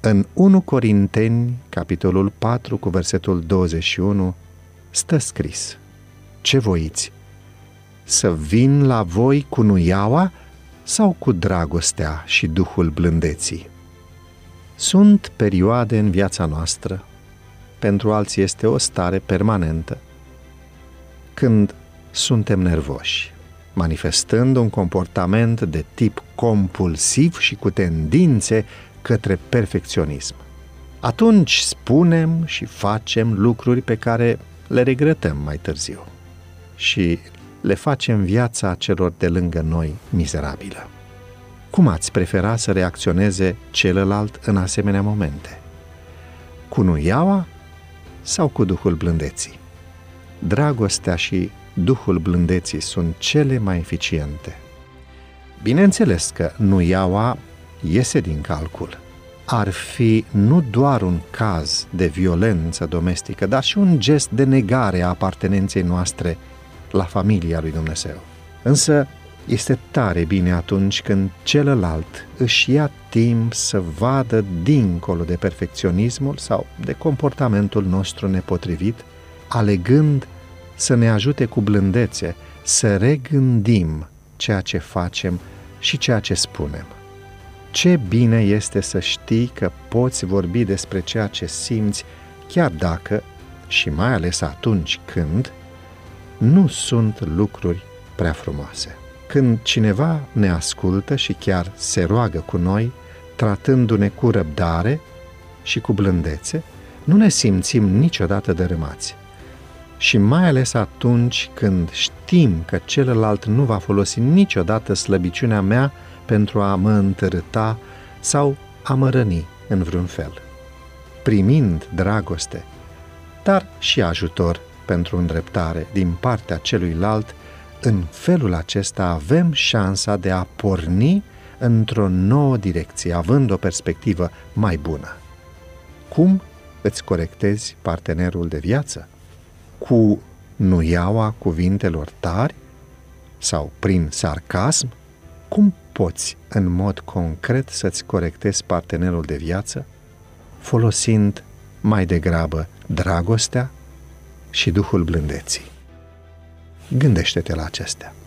În 1 Corinteni, capitolul 4, cu versetul 21, stă scris: ce voiți? Să vin la voi cu nuiaua sau cu dragostea și duhul blândeții? Sunt perioade în viața noastră, pentru alții este o stare permanentă, când suntem nervoși, manifestând un comportament de tip compulsiv și cu tendințe către perfecționism. Atunci spunem și facem lucruri pe care le regretăm mai târziu și le facem viața celor de lângă noi mizerabilă. Cum ați prefera să reacționeze celălalt în asemenea momente? Cu nuiaua sau cu duhul blândeții? Dragostea și duhul blândeții sunt cele mai eficiente. Bineînțeles că nuiaua iese din calcul. Ar fi nu doar un caz de violență domestică, dar și un gest de negare a apartenenței noastre la familia lui Dumnezeu. Însă este tare bine atunci când celălalt își ia timp să vadă dincolo de perfecționismul sau de comportamentul nostru nepotrivit, alegând să ne ajute cu blândețe să regândim ceea ce facem și ceea ce spunem. Ce bine este să știi că poți vorbi despre ceea ce simți, chiar dacă, și mai ales atunci când, nu sunt lucruri prea frumoase. Când cineva ne ascultă și chiar se roagă cu noi, tratându-ne cu răbdare și cu blândețe, nu ne simțim niciodată dărâmați. Și mai ales atunci când știm că celălalt nu va folosi niciodată slăbiciunea mea pentru a mă întărâta sau a mă răni în vreun fel. Primind dragoste, dar și ajutor pentru îndreptare din partea celuilalt, în felul acesta avem șansa de a porni într-o nouă direcție, având o perspectivă mai bună. Cum îți corectezi partenerul de viață? Cu nuiaua cuvintelor tari sau prin sarcasm? Cum poți în mod concret să-ți corectezi partenerul de viață? Folosind mai degrabă dragostea și duhul blândeții. Gândește-te la acestea.